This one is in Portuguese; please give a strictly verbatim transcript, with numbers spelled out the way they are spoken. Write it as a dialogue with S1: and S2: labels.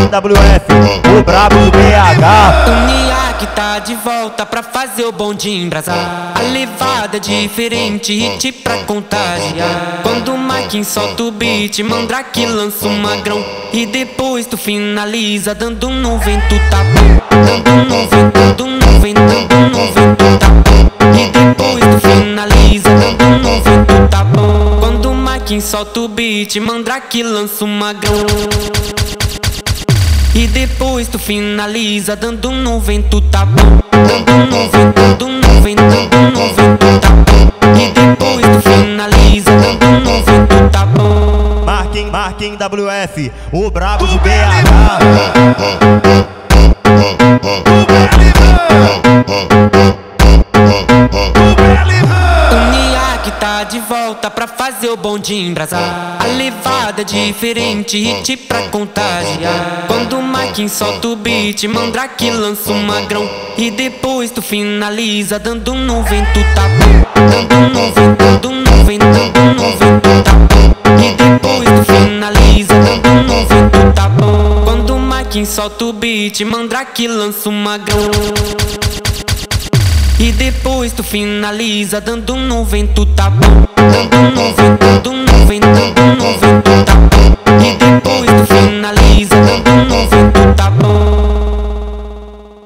S1: W F, o brabo do B H.
S2: O Niak tá de volta pra fazer o bonde embrasar. A levada é diferente, hit pra contagiar. Quando o Marquinhos solta o beat, Mandrake lança um magrão. E depois tu finaliza dando no vento, tá bom. Dando no vento, dando no vento, dando no vento, tá bom. E depois tu finaliza dando no vento, tá bom. Quando o Marquinhos solta o beat, Mandrake lança um magrão. E depois tu finaliza dando no vento, tá bom. Dando no vento, dando no vento, dando no vento, tá bom. E depois tu finaliza dando no vento, tá bom.
S1: Marquinhos, Marquinhos W F, o brabo do B H.
S2: Tá de volta pra fazer o bonde embrasar. A levada é diferente, hit pra contagiar. Quando o Marquinhos solta o beat, Mandrake lança um magrão. E depois tu finaliza dando no vento, tá bom. Dando no vento, dando no vento, dando no vento, tá bom. E depois tu finaliza dando no vento, tá bom. Quando o Marquinhos solta o beat, Mandrake lança um magrão. E depois tu finaliza dando no vento, tá bom. Dando no vento, dando no vento, dando no vento, tá bom.